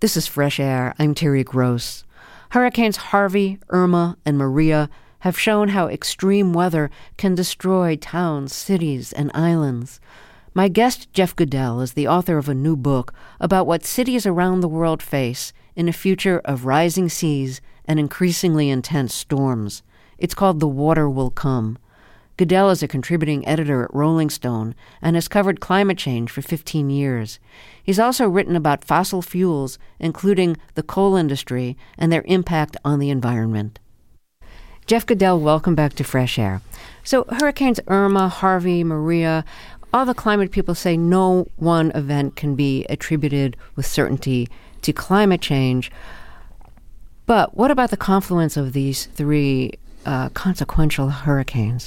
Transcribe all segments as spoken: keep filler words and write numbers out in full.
This is Fresh Air. I'm Terry Gross. Hurricanes Harvey, Irma, and Maria have shown how extreme weather can destroy towns, cities, and islands. My guest, Jeff Goodell, is the author of a new book about what cities around the world face in a future of rising seas and increasingly intense storms. It's called The Water Will Come. Goodell is a contributing editor at Rolling Stone and has covered climate change for fifteen years. He's also written about fossil fuels, including the coal industry and their impact on the environment. Jeff Goodell, welcome back to Fresh Air. So Hurricanes Irma, Harvey, Maria, all the climate people say no one event can be attributed with certainty to climate change. But what about the confluence of these three uh, consequential hurricanes?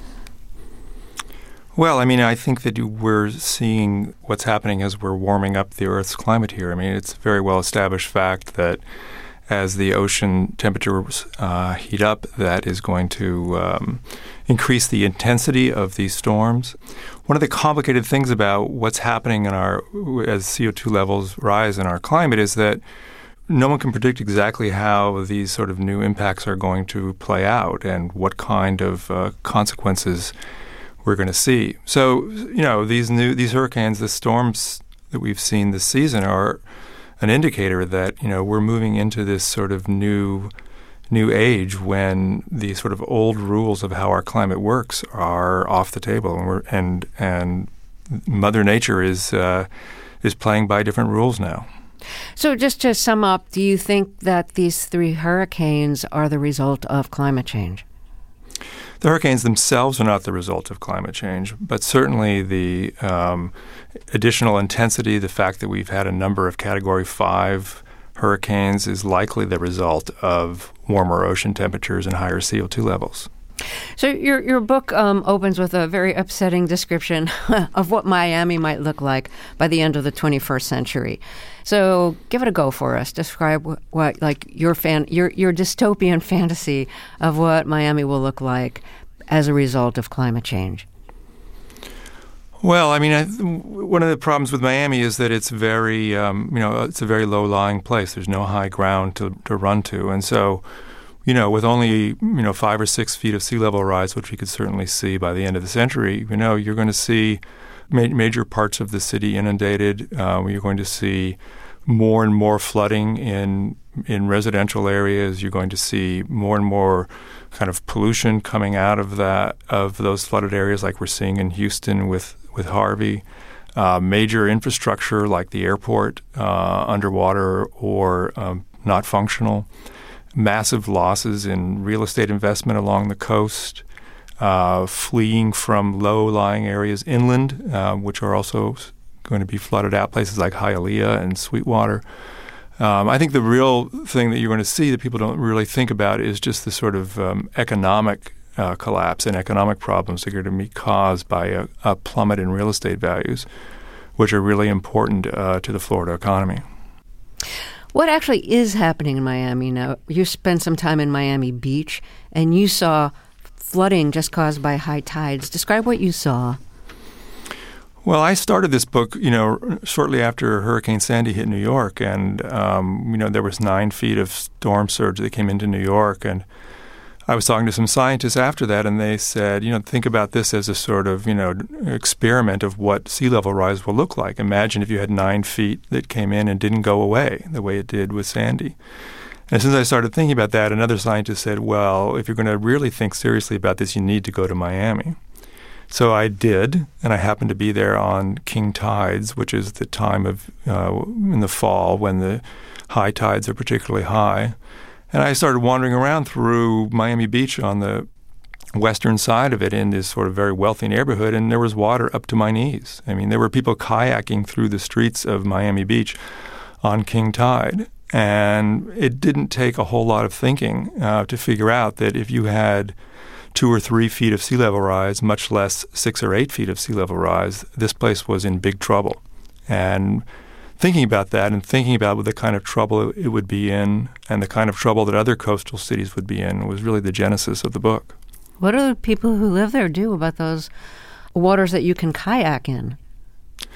Well, I mean, I think that we're seeing what's happening as we're warming up the Earth's climate here. I mean, it's a very well-established fact that as the ocean temperatures uh, heat up, that is going to um, increase the intensity of these storms. One of the complicated things about what's happening in our as C O two levels rise in our climate is that no one can predict exactly how these sort of new impacts are going to play out and what kind of uh, consequences we're going to see. So, you know, these new these hurricanes, the storms that we've seen this season are an indicator that, you know, we're moving into this sort of new new age when the sort of old rules of how our climate works are off the table, and we're and and Mother Nature is uh, is playing by different rules now. So just to sum up, do you think that these three hurricanes are the result of climate change? The hurricanes themselves are not the result of climate change, but certainly the um, additional intensity, the fact that we've had a number of Category five hurricanes is likely the result of warmer ocean temperatures and higher C O two levels. So your your book um, opens with a very upsetting description of what Miami might look like by the end of the twenty-first century. So give it a go for us. Describe what, what like your fan your your dystopian fantasy of what Miami will look like as a result of climate change. Well, I mean, I, one of the problems with Miami is that it's very, um, you know, it's a very low-lying place. There's no high ground to, to run to, and so, you know, with only, you know, five or six feet of sea level rise, which we could certainly see by the end of the century, you know, you're going to see ma- major parts of the city inundated. Uh, you're going to see more and more flooding in in residential areas. You're going to see more and more kind of pollution coming out of that of those flooded areas, like we're seeing in Houston with with Harvey. Uh, major infrastructure like the airport uh, underwater or um, not functional. Massive losses in real estate investment along the coast, uh, fleeing from low-lying areas inland, uh, which are also going to be flooded out, places like Hialeah and Sweetwater. Um, I think the real thing that you're going to see that people don't really think about is just the sort of um, economic uh, collapse and economic problems that are going to be caused by a, a plummet in real estate values, which are really important uh, to the Florida economy. What actually is happening in Miami now? You spent some time in Miami Beach, and you saw flooding just caused by high tides. Describe what you saw. Well, I started this book, you know, shortly after Hurricane Sandy hit New York, and, um, you know, there was nine feet of storm surge that came into New York, and I was talking to some scientists after that, and they said, you know, think about this as a sort of, you know, experiment of what sea level rise will look like. Imagine if you had nine feet that came in and didn't go away the way it did with Sandy. And since I started thinking about that, another scientist said, well, if you're going to really think seriously about this, you need to go to Miami. So I did, and I happened to be there on king tides, which is the time of uh, in the fall when the high tides are particularly high. And I started wandering around through Miami Beach on the western side of it in this sort of very wealthy neighborhood, and there was water up to my knees. I mean, there were people kayaking through the streets of Miami Beach on king tide. And it didn't take a whole lot of thinking uh, to figure out that if you had two or three feet of sea level rise, much less six or eight feet of sea level rise, this place was in big trouble. And thinking about that and thinking about the kind of trouble it would be in and the kind of trouble that other coastal cities would be in was really the genesis of the book. What do the people who live there do about those waters that you can kayak in?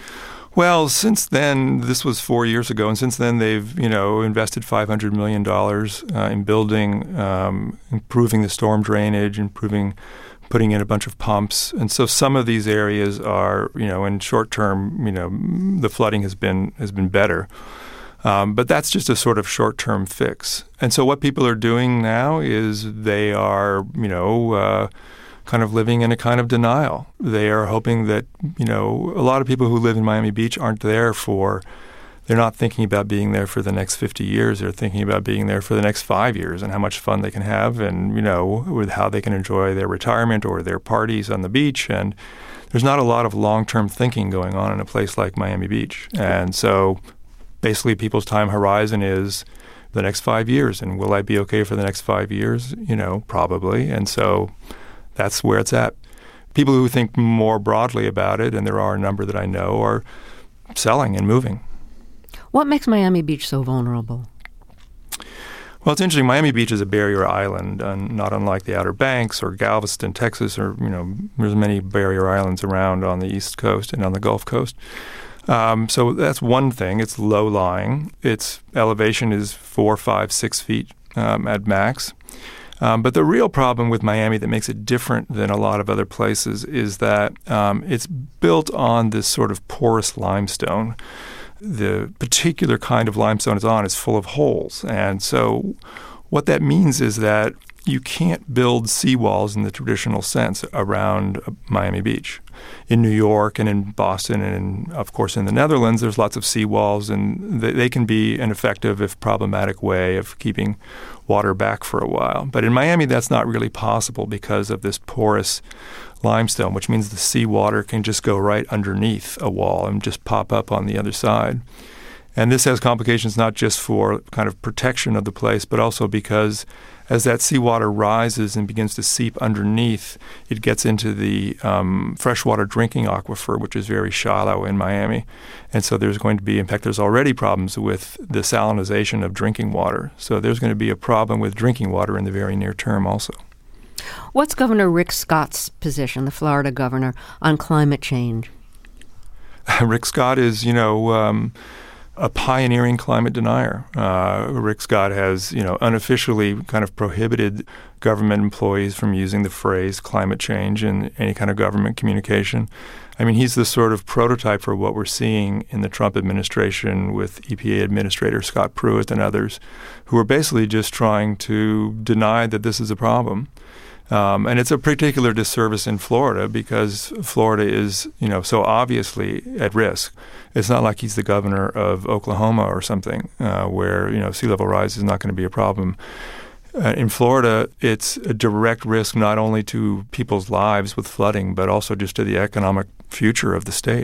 Well, since then, this was four years ago, and since then they've, you know, invested five hundred million dollars uh, in building, um, improving the storm drainage, improving, putting in a bunch of pumps. And so some of these areas are, you know, in short term, you know, the flooding has been has been better. Um, but that's just a sort of short-term fix. And so what people are doing now is they are, you know, uh, kind of living in a kind of denial. They are hoping that, you know, a lot of people who live in Miami Beach aren't there for, they're not thinking about being there for the next fifty years. They're thinking about being there for the next five years and how much fun they can have and, you know, with how they can enjoy their retirement or their parties on the beach. And there's not a lot of long-term thinking going on in a place like Miami Beach. And so basically people's time horizon is the next five years. And will I be okay for the next five years? You know, probably. And so that's where it's at. People who think more broadly about it, and there are a number that I know, are selling and moving. What makes Miami Beach so vulnerable? Well, it's interesting. Miami Beach is a barrier island, uh, not unlike the Outer Banks or Galveston, Texas, or, you know, there's many barrier islands around on the East Coast and on the Gulf Coast. Um, so that's one thing. It's low-lying. Its elevation is four, five, six feet um, at max. Um, but the real problem with Miami that makes it different than a lot of other places is that um, it's built on this sort of porous limestone. The particular kind of limestone it's on is full of holes. And so what that means is that you can't build seawalls in the traditional sense around Miami Beach. In New York and in Boston and, in, of course, in the Netherlands, there's lots of seawalls, and they, they can be an effective, if problematic, way of keeping water back for a while. But in Miami, that's not really possible because of this porous limestone, which means the seawater can just go right underneath a wall and just pop up on the other side. And this has complications not just for kind of protection of the place, but also because as that seawater rises and begins to seep underneath, it gets into the um, freshwater drinking aquifer, which is very shallow in Miami. And so there's going to be, in fact, there's already problems with the salinization of drinking water. So there's going to be a problem with drinking water in the very near term also. What's Governor Rick Scott's position, the Florida governor, on climate change? Rick Scott is, you know, um, a pioneering climate denier. Uh, Rick Scott has, you know, unofficially kind of prohibited government employees from using the phrase climate change in any kind of government communication. I mean, he's the sort of prototype for what we're seeing in the Trump administration with E P A Administrator Scott Pruitt and others, who are basically just trying to deny that this is a problem. Um, and it's a particular disservice in Florida because Florida is, you know, so obviously at risk. It's not like he's the governor of Oklahoma or something uh, where, you know, sea level rise is not going to be a problem. Uh, in Florida, it's a direct risk not only to people's lives with flooding, but also just to the economic future of the state.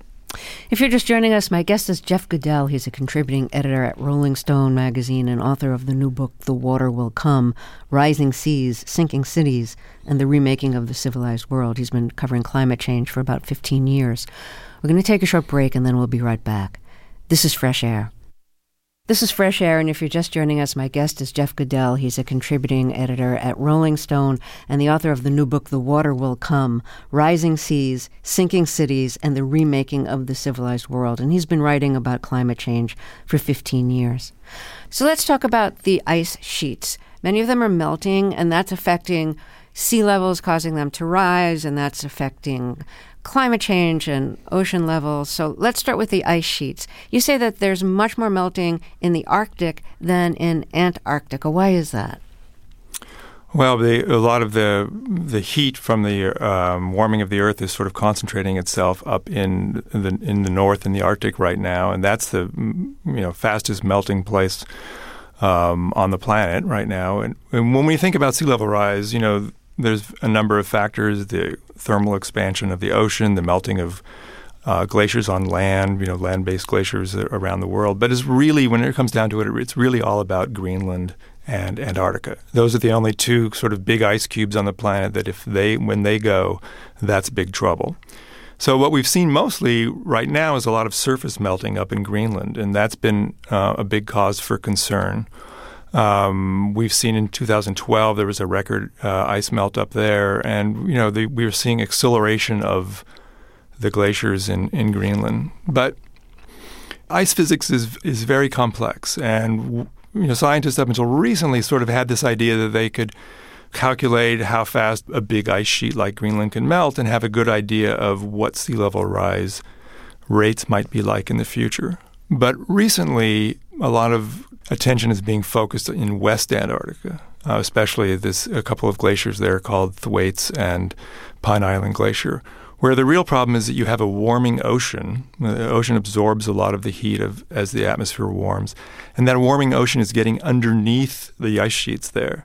If you're just joining us, my guest is Jeff Goodell. He's a contributing editor at Rolling Stone magazine and author of the new book, The Water Will Come, Rising Seas, Sinking Cities, and the Remaking of the Civilized World. He's been covering climate change for about fifteen years. We're going to take a short break, and then we'll be right back. This is Fresh Air. This is Fresh Air, and if you're just joining us, my guest is Jeff Goodell. He's a contributing editor at Rolling Stone and the author of the new book, The Water Will Come, Rising Seas, Sinking Cities, and the Remaking of the Civilized World. And he's been writing about climate change for fifteen years. So let's talk about the ice sheets. Many of them are melting, and that's affecting sea levels, causing them to rise, and that's affecting climate change and ocean levels. So let's start with the ice sheets. You say that there's much more melting in the Arctic than in Antarctica. Why is that? Well, the, a lot of the the heat from the um, warming of the Earth is sort of concentrating itself up in the in the north in the Arctic right now, and that's the you know fastest melting place um, on the planet right now. And, and when we think about sea level rise, you know, there's a number of factors: the thermal expansion of the ocean, the melting of uh, glaciers on land, you know, land-based glaciers around the world. But it's really, when it comes down to it, it's really all about Greenland and Antarctica. Those are the only two sort of big ice cubes on the planet that if they, when they go, that's big trouble. So what we've seen mostly right now is a lot of surface melting up in Greenland, and that's been uh, a big cause for concern. Um, we've seen in two thousand twelve there was a record uh, ice melt up there, and you know the, we were seeing acceleration of the glaciers in, in Greenland. But ice physics is is very complex, and you know, scientists up until recently sort of had this idea that they could calculate how fast a big ice sheet like Greenland can melt and have a good idea of what sea level rise rates might be like in the future. But recently, a lot of attention is being focused in West Antarctica, uh, especially this a couple of glaciers there called Thwaites and Pine Island Glacier, where the real problem is that you have a warming ocean. The ocean absorbs a lot of the heat of as the atmosphere warms, and that warming ocean is getting underneath the ice sheets there.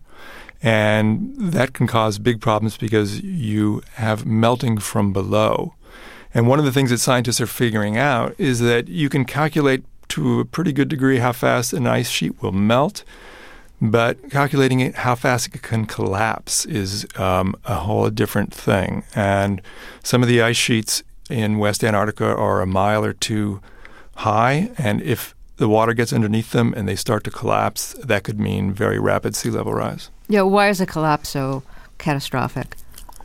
And that can cause big problems because you have melting from below. And one of the things that scientists are figuring out is that you can calculate to a pretty good degree how fast an ice sheet will melt, but calculating it, how fast it can collapse is um, a whole different thing. And some of the ice sheets in West Antarctica are a mile or two high, and if the water gets underneath them and they start to collapse, that could mean very rapid sea level rise. Yeah, why is a collapse so catastrophic?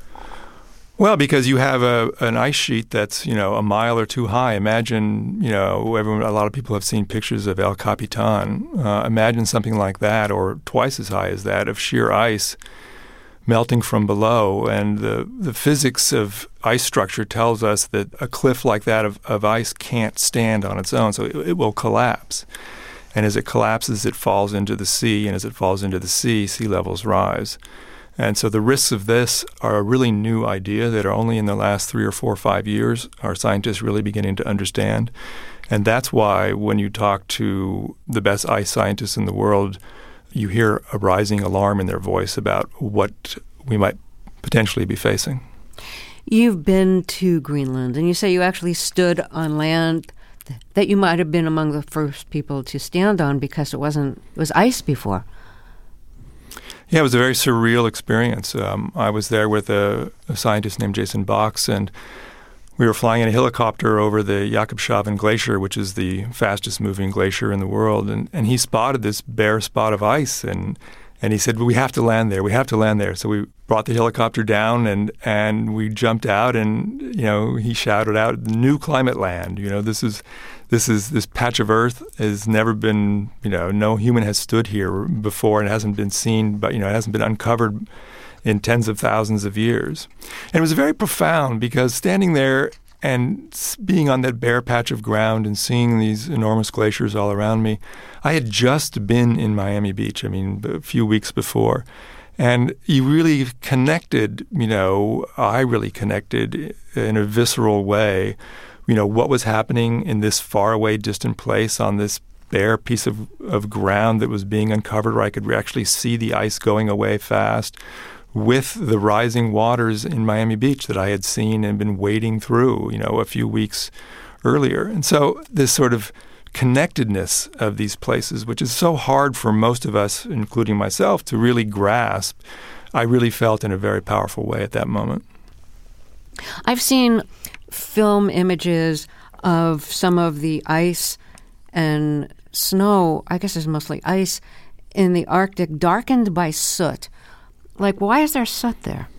Well, because you have a an ice sheet that's, you know, a mile or two high. Imagine, you know, everyone, a lot of people have seen pictures of El Capitan. Uh, imagine something like that, or twice as high as that, of sheer ice melting from below. And the, the physics of ice structure tells us that a cliff like that of, of ice can't stand on its own, so it, it will collapse. And as it collapses, it falls into the sea, and as it falls into the sea, sea levels rise. And so the risks of this are a really new idea that are only in the last three or four or five years are scientists really beginning to understand. And that's why when you talk to the best ice scientists in the world, you hear a rising alarm in their voice about what we might potentially be facing. You've been to Greenland, and you say you actually stood on land that you might have been among the first people to stand on because it wasn't it was ice before. Yeah, it was a very surreal experience. Um, I was there with a, a scientist named Jason Box, and we were flying in a helicopter over the Jakobshavn Glacier, which is the fastest moving glacier in the world, and, and he spotted this bare spot of ice, and and he said, well, we have to land there, we have to land there. So we brought the helicopter down, and, and we jumped out, and, you know, he shouted out, new climate land. You know, this is, this is, this patch of earth has never been, you know, no human has stood here before, and it hasn't been seen, but, you know, it hasn't been uncovered in tens of thousands of years. And it was very profound because standing there and being on that bare patch of ground and seeing these enormous glaciers all around me, I had just been in Miami Beach, I mean, a few weeks before. And you really connected, you know, I really connected in a visceral way, you know, what was happening in this faraway, distant place on this bare piece of, of ground that was being uncovered where I could actually see the ice going away fast, with the rising waters in Miami Beach that I had seen and been wading through, you know, a few weeks earlier. And so this sort of connectedness of these places, which is so hard for most of us, including myself, to really grasp, I really felt in a very powerful way at that moment. I've seen film images of some of the ice and snow, I guess it's mostly ice, in the Arctic darkened by soot. Like, why is there soot there?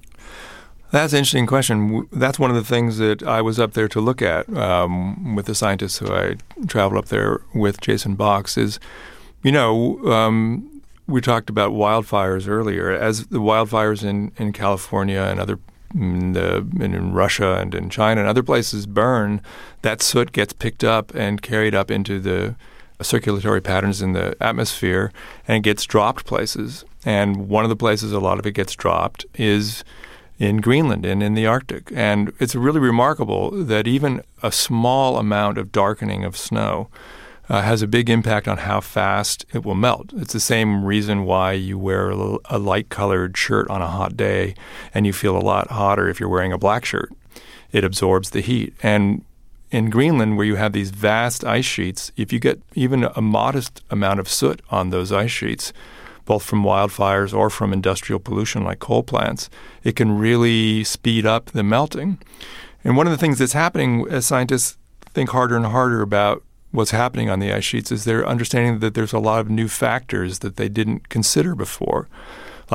That's an interesting question. That's one of the things that I was up there to look at um, with the scientists who I traveled up there with, Jason Box, is, you know, um, we talked about wildfires earlier. As the wildfires in, in California and other in, the, in Russia and in China and other places burn, that soot gets picked up and carried up into the circulatory patterns in the atmosphere and gets dropped places. And one of the places a lot of it gets dropped is in Greenland and in the Arctic. And it's really remarkable that even a small amount of darkening of snow uh, has a big impact on how fast it will melt. It's the same reason why you wear a, a light-colored shirt on a hot day and you feel a lot hotter if you're wearing a black shirt. It absorbs the heat. And in Greenland, where you have these vast ice sheets, if you get even a modest amount of soot on those ice sheets, both from wildfires or from industrial pollution like coal plants, it can really speed up the melting. And one of the things that's happening as scientists think harder and harder about what's happening on the ice sheets is they're understanding that there's a lot of new factors that they didn't consider before, like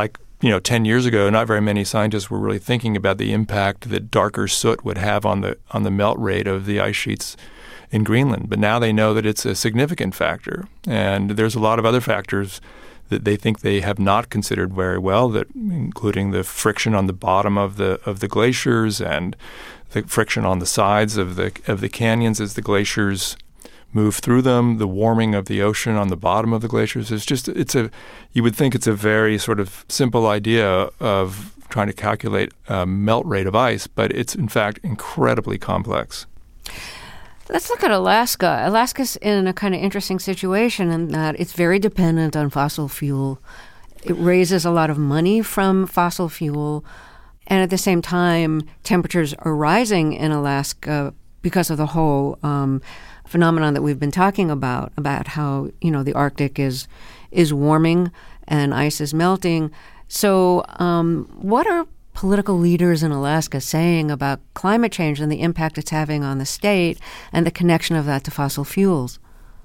you know, ten years ago, not very many scientists were really thinking about the impact that darker soot would have on the on the melt rate of the ice sheets in Greenland. But now they know that it's a significant factor. And there's a lot of other factors that they think they have not considered very well, that including the friction on the bottom of the of the glaciers and the friction on the sides of the of the canyons as the glaciers move through them, the warming of the ocean on the bottom of the glaciers. It's just it's a you would think it's a very sort of simple idea of trying to calculate a melt rate of ice, but it's in fact incredibly complex. Let's look at Alaska. Alaska's in a kind of interesting situation in that it's very dependent on fossil fuel. It raises a lot of money from fossil fuel. And at the same time, temperatures are rising in Alaska because of the whole um, phenomenon that we've been talking about, about how, you know, the Arctic is is warming and ice is melting. So um, what are political leaders in Alaska saying about climate change and the impact it's having on the state and the connection of that to fossil fuels?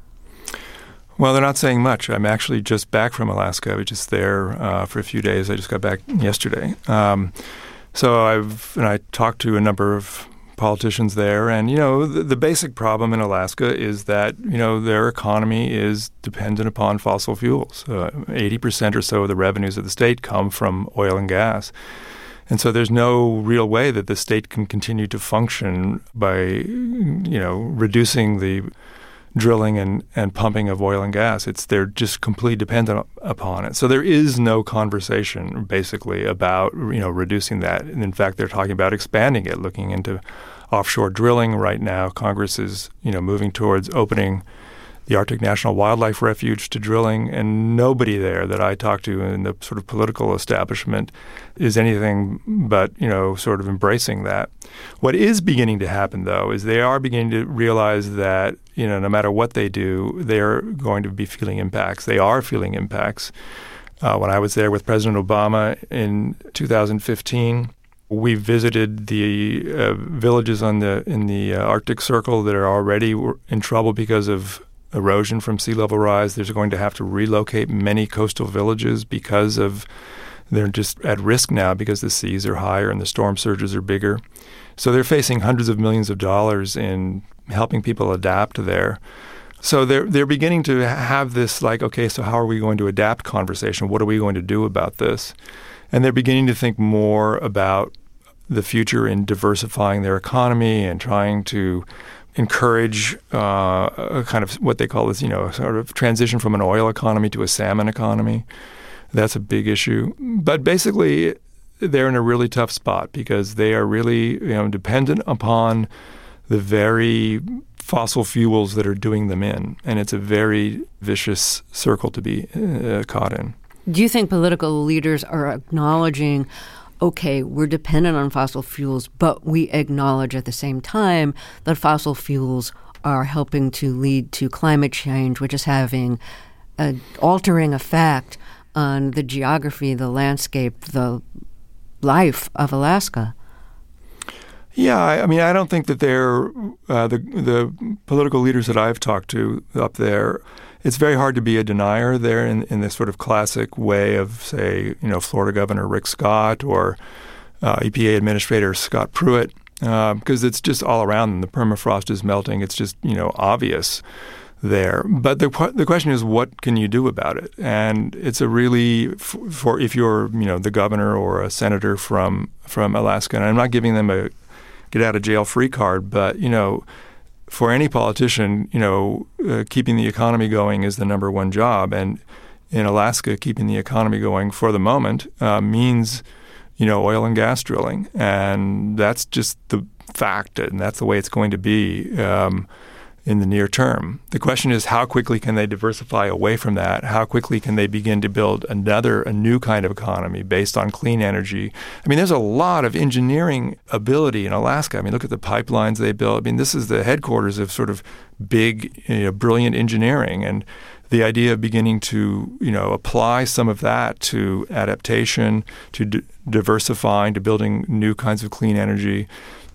Well, they're not saying much. I'm actually just back from Alaska. I was just there uh, for a few days. I just got back yesterday. Um, so I've and I talked to a number of politicians there, and you know the, the basic problem in Alaska is that you know their economy is dependent upon fossil fuels. Uh, eighty percent or so of the revenues of the state come from oil and gas. And so there's no real way that the state can continue to function by, you know, reducing the drilling and, and pumping of oil and gas. It's they're just completely dependent upon it. So there is no conversation basically about, you know, reducing that. And in fact, they're talking about expanding it, looking into offshore drilling right now. Congress is, you know, moving towards opening the Arctic National Wildlife Refuge to drilling, and nobody there that I talked to in the sort of political establishment is anything but, you know, sort of embracing that. What is beginning to happen, though, is they are beginning to realize that, you know, no matter what they do, they're going to be feeling impacts. They are feeling impacts. Uh, when I was there with President Obama in two thousand fifteen, we visited the uh, villages on the in the uh, Arctic Circle that are already in trouble because of erosion from sea level rise. They're going to have to relocate many coastal villages because of they're just at risk now because the seas are higher and the storm surges are bigger. So they're facing hundreds of millions of dollars in helping people adapt there. So they're they're beginning to have this like, okay, so how are we going to adapt conversation? What are we going to do about this? And they're beginning to think more about the future in diversifying their economy and trying to encourage uh, a kind of what they call this, you know, sort of transition from an oil economy to a salmon economy. That's a big issue. But basically, they're in a really tough spot because they are really, you know, dependent upon the very fossil fuels that are doing them in. And it's a very vicious circle to be uh, caught in. Do you think political leaders are acknowledging, okay, we're dependent on fossil fuels, but we acknowledge at the same time that fossil fuels are helping to lead to climate change, which is having an altering effect on the geography, the landscape, the life of Alaska? Yeah, I, I mean, I don't think that they're uh, the the political leaders that I've talked to up there. It's very hard to be a denier there in, in this sort of classic way of, say, you know, Florida Governor Rick Scott or uh, E P A Administrator Scott Pruitt, because uh, it's just all around them. The permafrost is melting. It's just, you know, obvious there. But the the question is, what can you do about it? And it's a really f- for if you're, you know, the governor or a senator from from Alaska. And I'm not giving them a get out of jail free card, but you know. For any politician, you know, uh, keeping the economy going is the number one job. And in Alaska, keeping the economy going for the moment uh, means, you know, oil and gas drilling. And that's just the fact, and that's the way it's going to be um, in the near term. The question is, how quickly can they diversify away from that? How quickly can they begin to build another, a new kind of economy based on clean energy? I mean, there's a lot of engineering ability in Alaska. I mean, look at the pipelines they built. I mean, this is the headquarters of sort of big, you know, brilliant engineering. And the idea of beginning to, you know, apply some of that to adaptation, to d- diversifying, to building new kinds of clean energy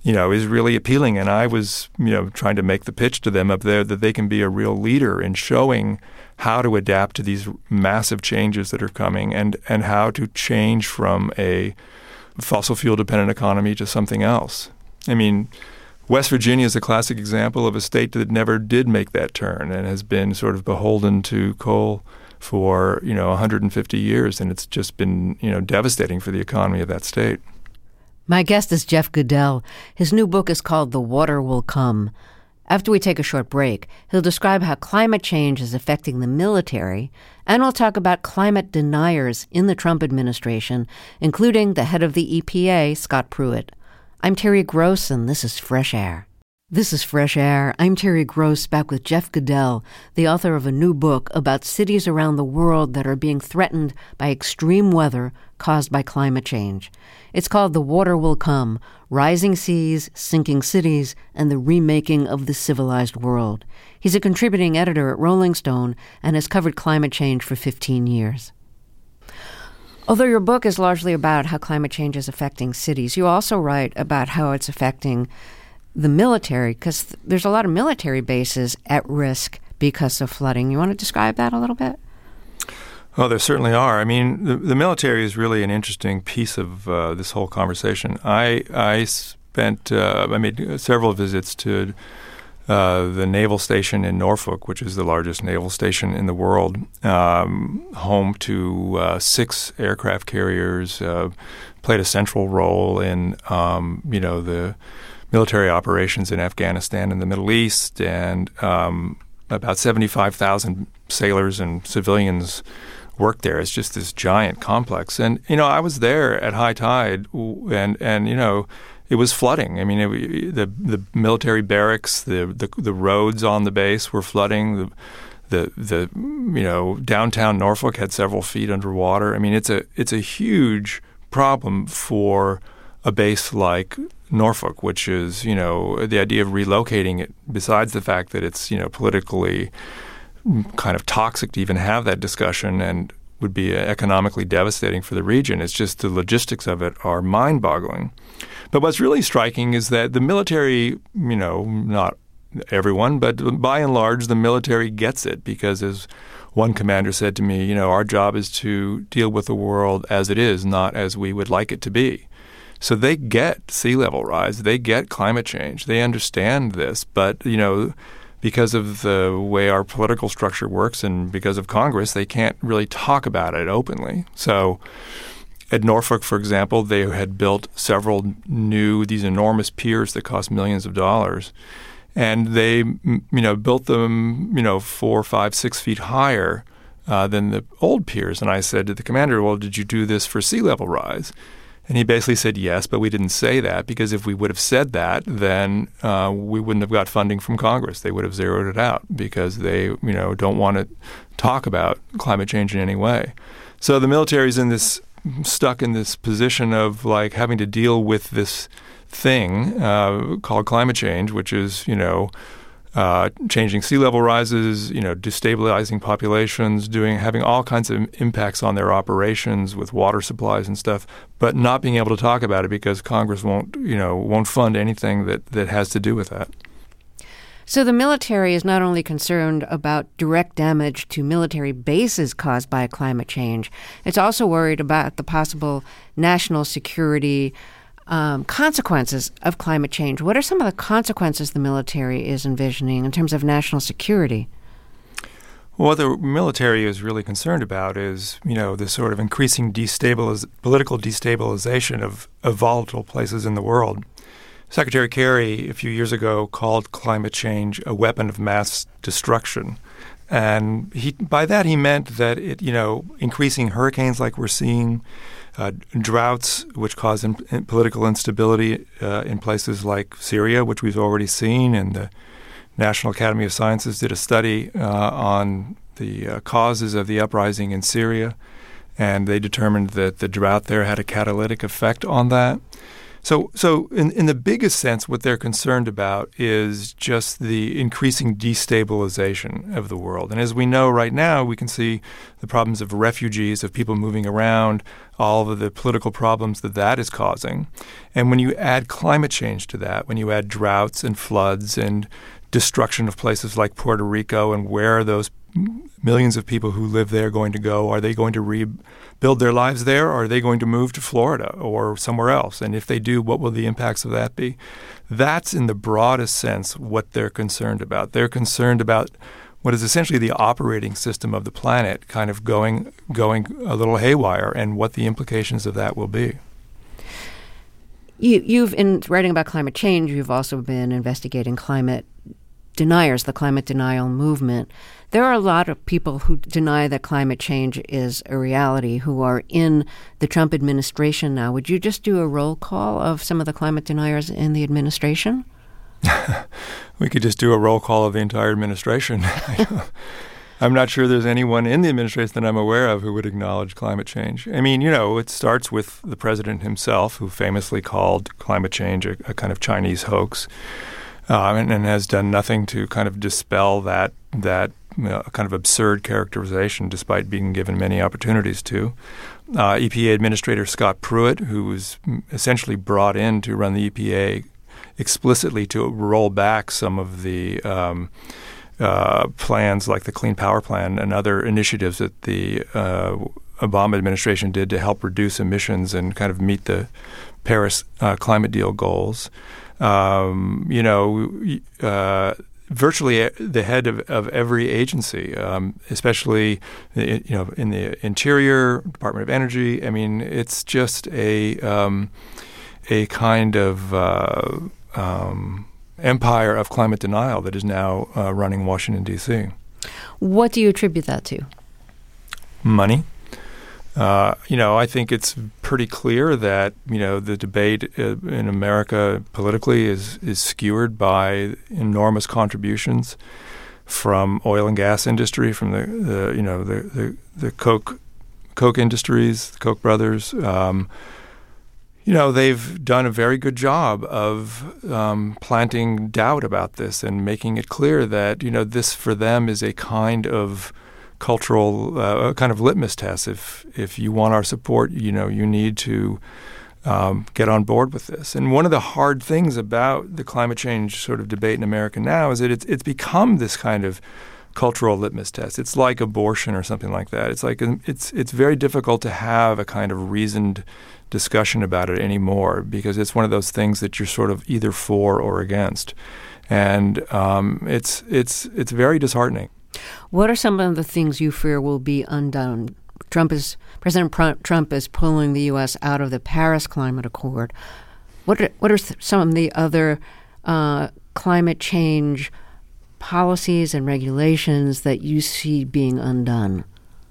you know, is really appealing. And I was, you know, trying to make the pitch to them up there that they can be a real leader in showing how to adapt to these massive changes that are coming and, and how to change from a fossil fuel dependent economy to something else. I mean, West Virginia is a classic example of a state that never did make that turn and has been sort of beholden to coal for, you know, one hundred fifty years, and it's just been, you know, devastating for the economy of that state. My guest is Jeff Goodell. His new book is called The Water Will Come. After we take a short break, he'll describe how climate change is affecting the military, and we'll talk about climate deniers in the Trump administration, including the head of the E P A, Scott Pruitt. I'm Terry Gross, and this is Fresh Air. This is Fresh Air. I'm Terry Gross, back with Jeff Goodell, the author of a new book about cities around the world that are being threatened by extreme weather caused by climate change. It's called The Water Will Come, Rising Seas, Sinking Cities, and the Remaking of the Civilized World. He's a contributing editor at Rolling Stone and has covered climate change for fifteen years. Although your book is largely about how climate change is affecting cities, you also write about how it's affecting the military, because th- there's a lot of military bases at risk because of flooding. You want to describe that a little bit? Oh, there certainly are. I mean, the, the military is really an interesting piece of uh, this whole conversation. I I spent uh, I made several visits to uh, the naval station in Norfolk, which is the largest naval station in the world, um, home to uh, six aircraft carriers, uh, played a central role in um, you know the military operations in Afghanistan and the Middle East, and um, about seventy-five thousand sailors and civilians work there. It's just this giant complex. And, you know, I was there at high tide, and, and you know, it was flooding. I mean, it, the the military barracks, the, the the roads on the base were flooding. The, the, the you know, downtown Norfolk had several feet underwater. I mean, it's a it's a huge problem for a base like Norfolk, which is, you know, the idea of relocating it, besides the fact that it's, you know, politically kind of toxic to even have that discussion and would be economically devastating for the region. It's just the logistics of it are mind-boggling. But what's really striking is that the military, you know, not everyone, but by and large, the military gets it, because as one commander said to me, you know, our job is to deal with the world as it is, not as we would like it to be. So they get sea level rise, they get climate change, they understand this, but, you know, because of the way our political structure works and because of Congress, they can't really talk about it openly. So at Norfolk, for example, they had built several new, these enormous piers that cost millions of dollars. And they, you know, built them, you know, four, five, six feet higher uh, than the old piers. And I said to the commander, well, did you do this for sea level rise? And he basically said yes, but we didn't say that, because if we would have said that, then uh, we wouldn't have got funding from Congress. They would have zeroed it out because they, you know, don't want to talk about climate change in any way. So the military's in this stuck in this position of like having to deal with this thing uh, called climate change, which is, you know, Uh, changing sea level rises, you know, destabilizing populations, doing having all kinds of impacts on their operations with water supplies and stuff, but not being able to talk about it because Congress won't, you know, won't fund anything that, that has to do with that. So the military is not only concerned about direct damage to military bases caused by climate change, it's also worried about the possible national security Um, consequences of climate change. What are some of the consequences the military is envisioning in terms of national security? Well, what the military is really concerned about is, you know, the sort of increasing destabiliz- political destabilization of, of volatile places in the world. Secretary Kerry, a few years ago, called climate change a weapon of mass destruction. And he, by that he meant that, it, you know, increasing hurricanes like we're seeing, Uh, droughts, which cause in, in political instability uh, in places like Syria, which we've already seen, and the National Academy of Sciences did a study uh, on the uh, causes of the uprising in Syria, and they determined that the drought there had a catalytic effect on that. So, so in, in the biggest sense, what they're concerned about is just the increasing destabilization of the world. And as we know right now, we can see the problems of refugees, of people moving around, all of the political problems that that is causing. And when you add climate change to that, when you add droughts and floods and destruction of places like Puerto Rico, and where are those millions of people who live there going to go? Are they going to rebuild their lives there, or are they going to move to Florida or somewhere else? And if they do, what will the impacts of that be? That's, in the broadest sense, what they're concerned about. They're concerned about what is essentially the operating system of the planet kind of going going a little haywire, and what the implications of that will be. You, you've, in writing about climate change, you've also been investigating climate deniers, the climate denial movement. There are a lot of people who deny that climate change is a reality who are in the Trump administration now. Would you just do a roll call of some of the climate deniers in the administration? We could just do a roll call of the entire administration. I'm not sure there's anyone in the administration that I'm aware of who would acknowledge climate change. I mean, you know, it starts with the president himself, who famously called climate change a, a kind of Chinese hoax. Uh, and, and has done nothing to kind of dispel that that you know, kind of absurd characterization, despite being given many opportunities to. Uh, E P A Administrator Scott Pruitt, who was essentially brought in to run the E P A explicitly to roll back some of the um, uh, plans like the Clean Power Plan and other initiatives that the uh, Obama administration did to help reduce emissions and kind of meet the Paris uh, climate deal goals. Um, you know, uh, virtually the head of, of every agency, um, especially, you know, in the Interior, Department of Energy. I mean, it's just a um, a kind of uh, um, empire of climate denial that is now uh, running Washington, D C. What do you attribute that to? Money. Uh, you know, I think it's pretty clear that, you know, the debate uh, in America politically is, is skewered by enormous contributions from oil and gas industry, from the, the you know, the, the, the Coke, Coke industries, the Koch brothers. Um, you know, they've done a very good job of um, planting doubt about this and making it clear that, you know, this for them is a kind of cultural uh, kind of litmus test. If if you want our support, you know, you need to um, get on board with this. And one of the hard things about the climate change sort of debate in America now is that it's it's become this kind of cultural litmus test. It's like abortion or something like that. It's like it's it's very difficult to have a kind of reasoned discussion about it anymore, because it's one of those things that you're sort of either for or against, and um, it's it's it's very disheartening. What are some of the things you fear will be undone? Trump is President Trump is pulling the U S out of the Paris Climate Accord. What are, what are some of the other uh, climate change policies and regulations that you see being undone?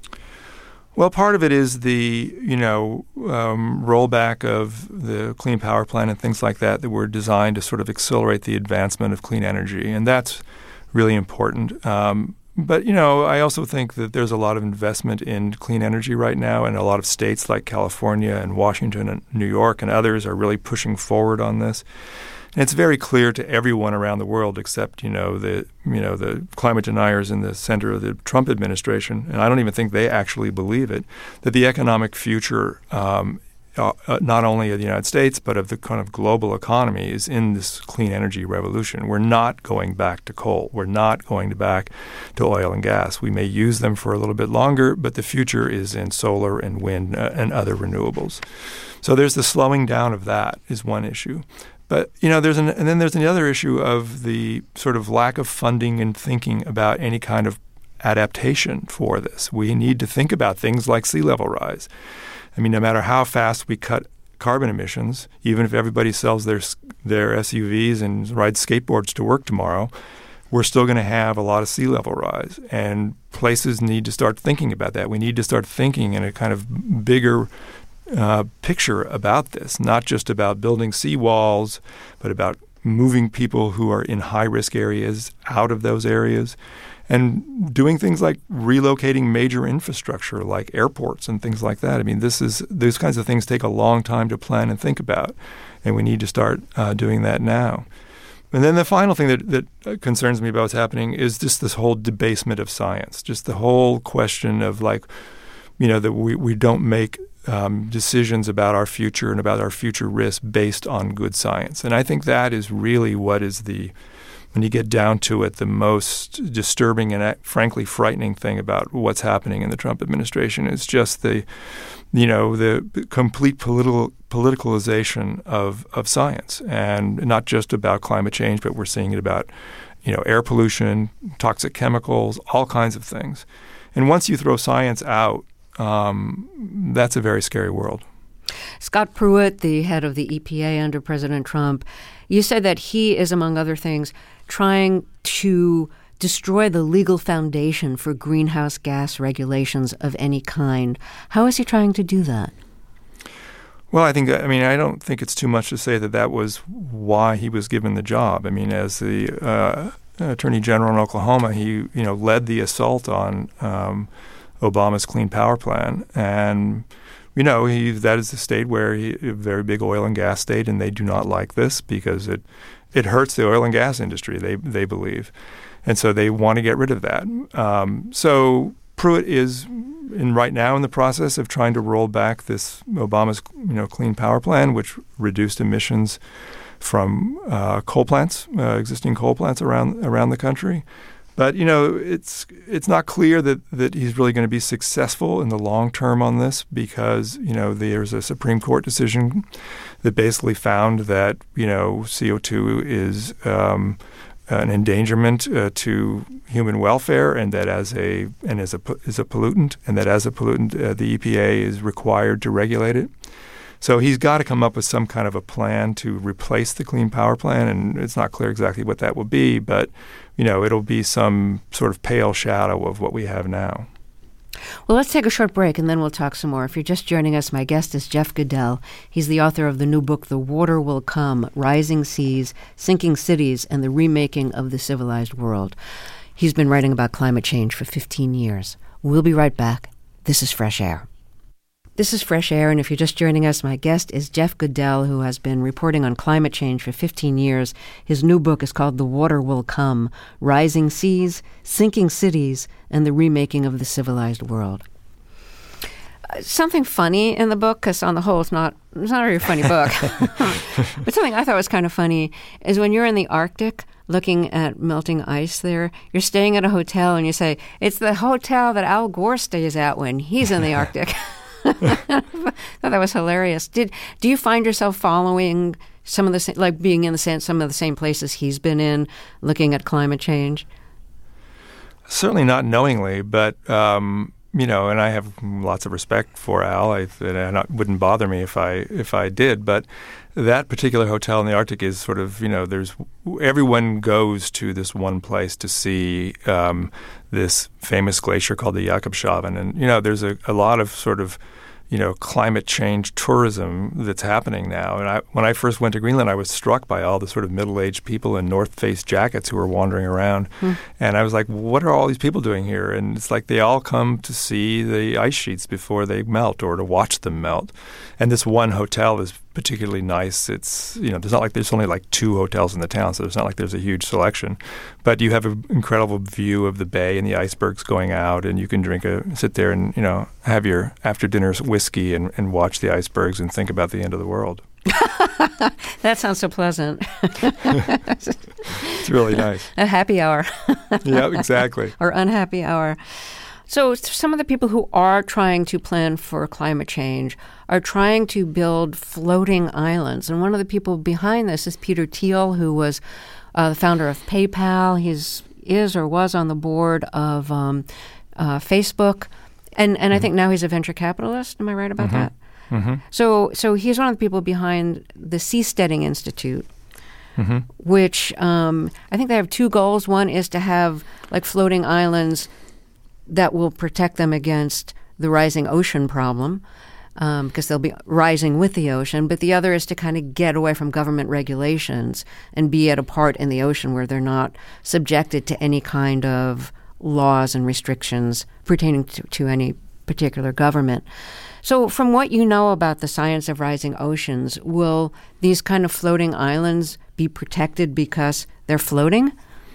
Well, part of it is the, you know, um, rollback of the Clean Power Plan and things like that that were designed to sort of accelerate the advancement of clean energy, and that's really important. Um, But, you know, I also think that there's a lot of investment in clean energy right now, and a lot of states like California and Washington and New York and others are really pushing forward on this. And it's very clear to everyone around the world, except, you know, the you know the climate deniers in the center of the Trump administration, and I don't even think they actually believe it, that the economic future um, Uh, uh, not only of the United States, but of the kind of global economy is in this clean energy revolution. We're not going back to coal. We're not going to back to oil and gas. We may use them for a little bit longer, but the future is in solar and wind uh, and other renewables. So there's the slowing down of that is one issue. But, you know, there's an, and then there's another issue of the sort of lack of funding and thinking about any kind of adaptation for this. We need to think about things like sea level rise. I mean, no matter how fast we cut carbon emissions, even if everybody sells their their S U Vs and rides skateboards to work tomorrow, we're still going to have a lot of sea level rise. And places need to start thinking about that. We need to start thinking in a kind of bigger uh, picture about this, not just about building seawalls, but about moving people who are in high-risk areas out of those areas, and doing things like relocating major infrastructure like airports and things like that. I mean, this is those kinds of things take a long time to plan and think about. and we need to start uh, doing that now. And then the final thing that, that concerns me about what's happening is just this whole debasement of science, just the whole question of like, you know, that we, we don't make um, decisions about our future and about our future risks based on good science. And I think that is really what is the, when you get down to it, the most disturbing and uh, frankly frightening thing about what's happening in the Trump administration is just the, you know, the complete political politicalization of, of science, and not just about climate change, but we're seeing it about, you know, air pollution, toxic chemicals, all kinds of things. And once you throw science out, um, that's a very scary world. Scott Pruitt, the head of the E P A under President Trump, you said that he is, among other things, trying to destroy the legal foundation for greenhouse gas regulations of any kind. How is he trying to do that? Well, I think, I mean, I don't think it's too much to say that that was why he was given the job. I mean, as the uh, Attorney General in Oklahoma, he, you know, led the assault on um, Obama's Clean Power Plan. And, you know, he that is a state where he, a very big oil and gas state, and they do not like this because it it hurts the oil and gas industry, they they believe. And so they want to get rid of that. Um, so Pruitt is in right now in the process of trying to roll back this Obama's you know Clean Power Plan, which reduced emissions from uh, coal plants, uh, existing coal plants around around the country. But you know it's it's not clear that, that he's really going to be successful in the long term on this, because you know there's a Supreme Court decision that basically found that you know C O two is um, an endangerment uh, to human welfare, and that as a and as a is a pollutant, and that as a pollutant, uh, the E P A is required to regulate it. So he's got to come up with some kind of a plan to replace the Clean Power Plan, and it's not clear exactly what that will be, but you know it'll be some sort of pale shadow of what we have now. Well, let's take a short break, and then we'll talk some more. If you're just joining us, my guest is Jeff Goodell. He's the author of the new book, The Water Will Come, Rising Seas, Sinking Cities, and the Remaking of the Civilized World. He's been writing about climate change for fifteen years. We'll be right back. This is Fresh Air. This is Fresh Air, and if you're just joining us, my guest is Jeff Goodell, who has been reporting on climate change for fifteen years. His new book is called The Water Will Come, Rising Seas, Sinking Cities, and the Remaking of the Civilized World. Uh, something funny in the book, because on the whole it's not, it's not a very funny book, but something I thought was kind of funny is when you're in the Arctic looking at melting ice there, you're staying at a hotel and you say, it's the hotel that Al Gore stays at when he's in the Arctic. I thought that was hilarious. Did do you find yourself following some of the same, like being in the same, some of the same places he's been in, looking at climate change? Certainly not knowingly, but um, you know, and I have lots of respect for Al. I, and it wouldn't bother me if I if I did. But that particular hotel in the Arctic is sort of, you know, there's everyone goes to this one place to see um, this famous glacier called the Jakobshavn, and you know, there's a, a lot of sort of you know, climate change tourism that's happening now. And I, when I first went to Greenland, I was struck by all the sort of middle-aged people in North Face jackets who were wandering around. Hmm. And I was like, what are all these people doing here? And it's like they all come to see the ice sheets before they melt or to watch them melt. And this one hotel is particularly nice. It's, you know, there's not like there's only like two hotels in the town, so it's not like there's a huge selection. But you have an incredible view of the bay and the icebergs going out, and you can drink a, sit there and, you know, have your after-dinner whiskey and, and watch the icebergs and think about the end of the world. That sounds so pleasant. It's really nice. A happy hour. Yeah, exactly. Or unhappy hour. So some of the people who are trying to plan for climate change are trying to build floating islands. And one of the people behind this is Peter Thiel, who was uh, the founder of PayPal. He's is or was on the board of um, uh, Facebook. And, and mm-hmm. I think now he's a venture capitalist. Am I right about mm-hmm. that? Mm-hmm. So so he's one of the people behind the Seasteading Institute, mm-hmm. which um, I think they have two goals. One is to have like floating islands that will protect them against the rising ocean problem, um, because they'll be rising with the ocean. But the other is to kind of get away from government regulations and be at a part in the ocean where they're not subjected to any kind of laws and restrictions pertaining to, to any particular government. So from what you know about the science of rising oceans, will these kind of floating islands be protected because they're floating?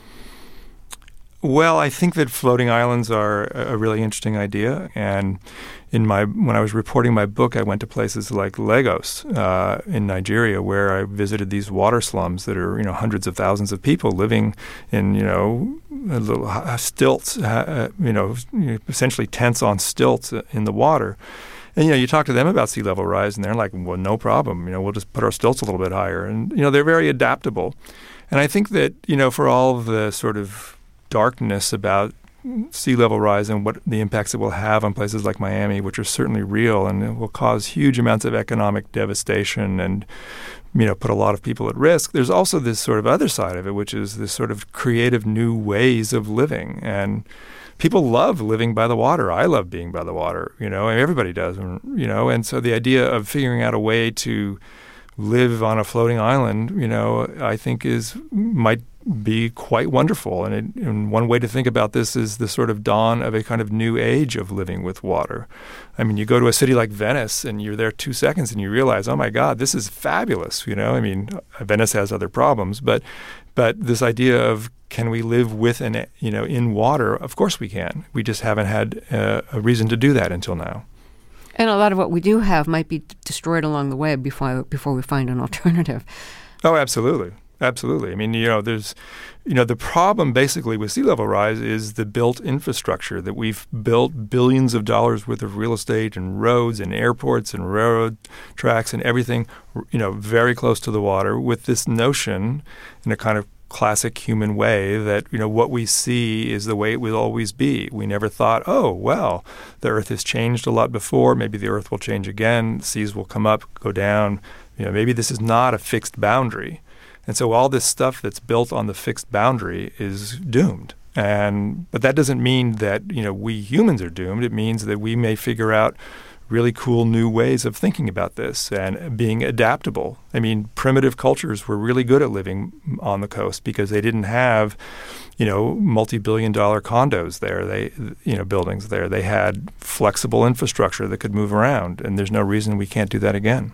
Well, I think that floating islands are a really interesting idea. And in my when I was reporting my book, I went to places like Lagos uh, in Nigeria, where I visited these water slums that are, you know, hundreds of thousands of people living in, you know, little stilts, uh, you know, essentially tents on stilts in the water. And, you know, you talk to them about sea level rise, and they're like, well, no problem. You know, we'll just put our stilts a little bit higher. And, you know, they're very adaptable. And I think that, you know, for all of the sort of darkness about sea level rise and what the impacts it will have on places like Miami, which are certainly real, and it will cause huge amounts of economic devastation and, you know, put a lot of people at risk. There's also this sort of other side of it, which is this sort of creative new ways of living. And people love living by the water. I love being by the water, you know, and everybody does, you know. And so the idea of figuring out a way to live on a floating island, you know, I think is might be quite wonderful. And, it, and one way to think about this is the sort of dawn of a kind of new age of living with water. I mean, you go to a city like Venice and you're there two seconds and you realize, oh my God, this is fabulous. You know, I mean, Venice has other problems, but but this idea of can we live with and, you know, in water? Of course we can. We just haven't had uh, a reason to do that until now. And a lot of what we do have might be destroyed along the way before before we find an alternative. Oh, absolutely. Absolutely. I mean, you know, there's, you know, the problem basically with sea level rise is the built infrastructure that we've built billions of dollars worth of real estate and roads and airports and railroad tracks and everything, you know, very close to the water with this notion in a kind of classic human way that, you know, what we see is the way it will always be. We never thought, oh, well, the earth has changed a lot before. Maybe the earth will change again. Seas will come up, go down. You know, maybe this is not a fixed boundary. And so all this stuff that's built on the fixed boundary is doomed. And but that doesn't mean that, you know, we humans are doomed. It means that we may figure out really cool new ways of thinking about this and being adaptable. I mean, primitive cultures were really good at living on the coast because they didn't have, you know, multi-billion dollar condos there, they, you know, buildings there. They had flexible infrastructure that could move around, and there's no reason we can't do that again.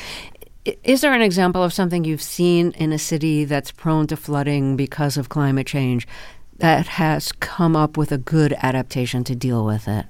Is there an example of something you've seen in a city that's prone to flooding because of climate change that has come up with a good adaptation to deal with it?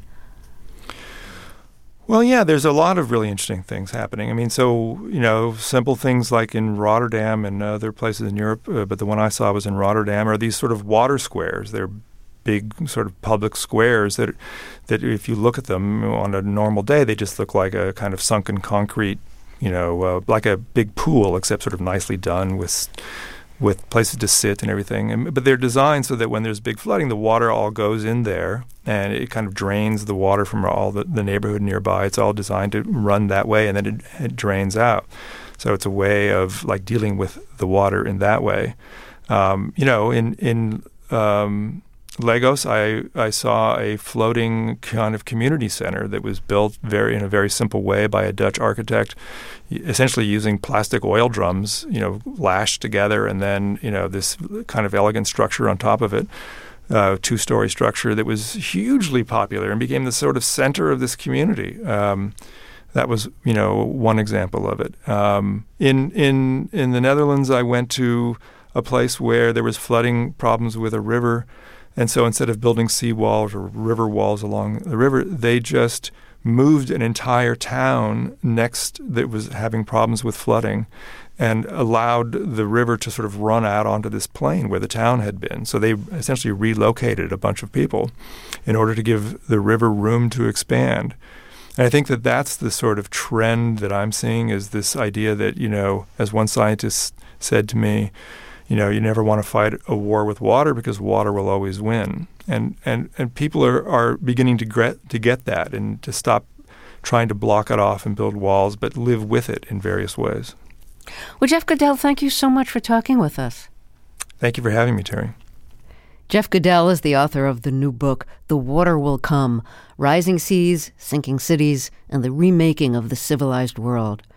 Well, yeah, there's a lot of really interesting things happening. I mean, so, you know, simple things like in Rotterdam and other places in Europe, uh, but the one I saw was in Rotterdam, are these sort of water squares. They're big sort of public squares that, that if you look at them on a normal day, they just look like a kind of sunken concrete, you know, uh, like a big pool, except sort of nicely done with with places to sit and everything. And, but they're designed so that when there's big flooding, the water all goes in there and it kind of drains the water from all the, the neighborhood nearby. It's all designed to run that way, and then it, it drains out. So it's a way of like dealing with the water in that way. Um, you know, in in um, Lagos, I, I saw a floating kind of community center that was built very in a very simple way by a Dutch architect, essentially using plastic oil drums, you know, lashed together, and then, you know, this kind of elegant structure on top of it, uh, two-story structure that was hugely popular and became the sort of center of this community. Um, that was, you know, one example of it. Um, in in in the Netherlands, I went to a place where there was flooding problems with a river. And so instead of building seawalls or river walls along the river, they just moved an entire town next that was having problems with flooding and allowed the river to sort of run out onto this plain where the town had been. So they essentially relocated a bunch of people in order to give the river room to expand. And I think that that's the sort of trend that I'm seeing, is this idea that, you know, as one scientist said to me, you know, you never want to fight a war with water because water will always win. And and, and people are, are beginning to get, to get that and to stop trying to block it off and build walls, but live with it in various ways. Well, Jeff Goodell, thank you so much for talking with us. Thank you for having me, Terry. Jeff Goodell is the author of the new book, The Water Will Come, Rising Seas, Sinking Cities, and the Remaking of the Civilized World.